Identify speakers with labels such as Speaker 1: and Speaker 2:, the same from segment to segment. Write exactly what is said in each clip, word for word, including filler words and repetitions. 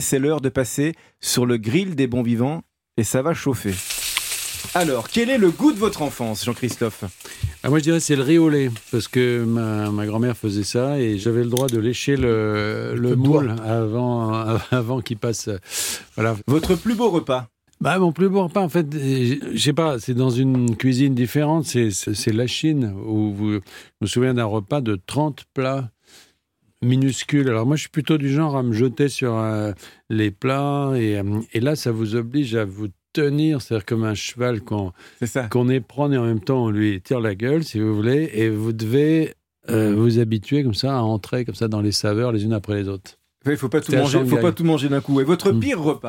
Speaker 1: C'est l'heure de passer sur le grill des bons vivants et ça va chauffer. Alors, quel est le goût de votre enfance, Jean-Christophe ?
Speaker 2: Ah, moi, je dirais que c'est le riz au lait, parce que ma, ma grand-mère faisait ça et j'avais le droit de lécher le, le moule avant, avant qu'il passe. Voilà.
Speaker 1: Votre plus beau repas ?
Speaker 2: Bah, mon plus beau repas, en fait, je sais pas, c'est dans une cuisine différente, c'est, c'est, c'est la Chine, où vous, je me souviens d'un repas de trente plats minuscules. Alors moi, je suis plutôt du genre à me jeter sur euh, les plats, et, et là, ça vous oblige à vous tenir, c'est-à-dire comme un cheval qu'on, qu'on éprenne et en même temps, on lui tire la gueule, si vous voulez, et vous devez euh, vous habituer comme ça à entrer comme ça dans les saveurs les unes après les autres.
Speaker 1: Il ne faut pas tout manger, faut pas tout manger d'un coup. Et votre pire mmh. repas ?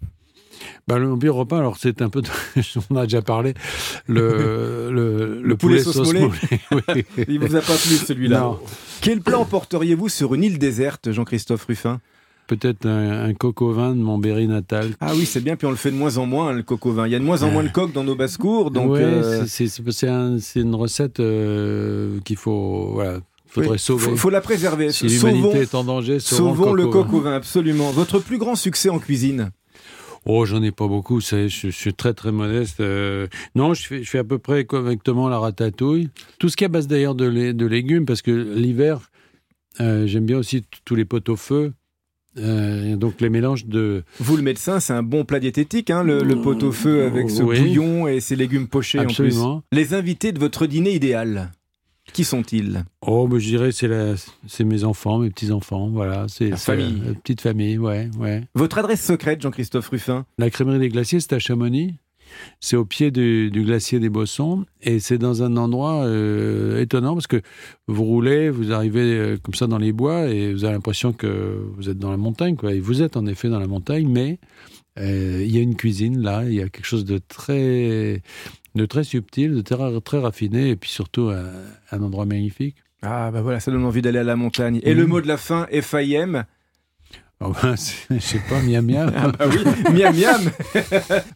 Speaker 2: Ben, le pire repas, alors c'est un peu, de... on a déjà parlé, le, le, le, le poulet, poulet sauce mollet.
Speaker 1: Oui. Il vous a pas plu celui-là. Non. Quel plat emporteriez-vous sur une île déserte, Jean-Christophe Ruffin ?
Speaker 2: Peut-être un, un coq au vin de mon Berry natal.
Speaker 1: Ah oui, c'est bien, puis on le fait de moins en moins, le coq au vin. Il y a de moins en moins de coqs dans nos basses-cours. Donc
Speaker 2: ouais,
Speaker 1: euh...
Speaker 2: c'est, c'est, c'est, un, c'est une recette euh, qu'il faut... Voilà. Faudrait oui, sauver.
Speaker 1: Faut, faut la préserver.
Speaker 2: Si l'humanité sauvons, est en danger,
Speaker 1: sauvons le coq au vin, absolument. Votre plus grand succès en cuisine ?
Speaker 2: Oh, j'en ai pas beaucoup, je, je suis très très modeste. Euh, non, je fais, je fais à peu près correctement la ratatouille. Tout ce qui est à base d'ailleurs de, lait, de légumes, parce que l'hiver, euh, j'aime bien aussi t- tous les pot-au-feu. Euh, donc les mélanges de...
Speaker 1: Vous, le médecin, c'est un bon plat diététique, hein, le, le pot-au-feu avec ce oui. bouillon et ces légumes pochés.
Speaker 2: Absolument.
Speaker 1: En plus. Les invités de votre dîner idéal, qui sont-ils ?
Speaker 2: Oh, bah, je dirais c'est la, c'est mes enfants, mes petits enfants, voilà, c'est
Speaker 1: la famille,
Speaker 2: la petite famille, ouais, ouais.
Speaker 1: Votre adresse secrète, Jean-Christophe Ruffin ?
Speaker 2: La crèmerie des glaciers, c'est à Chamonix. C'est au pied du, du glacier des Bossons et c'est dans un endroit euh, étonnant parce que vous roulez, vous arrivez euh, comme ça dans les bois et vous avez l'impression que vous êtes dans la montagne, quoi. Et vous êtes en effet dans la montagne, mais euh, il y a une cuisine là, il y a quelque chose de très, de très subtil, de très, très raffiné et puis surtout un, un endroit magnifique.
Speaker 1: Ah bah voilà, ça donne envie d'aller à la montagne. Et mmh. le mot de la fin, F I M ?
Speaker 2: Oh ben, je sais pas, miam miam.
Speaker 1: Ah bah oui, miam miam.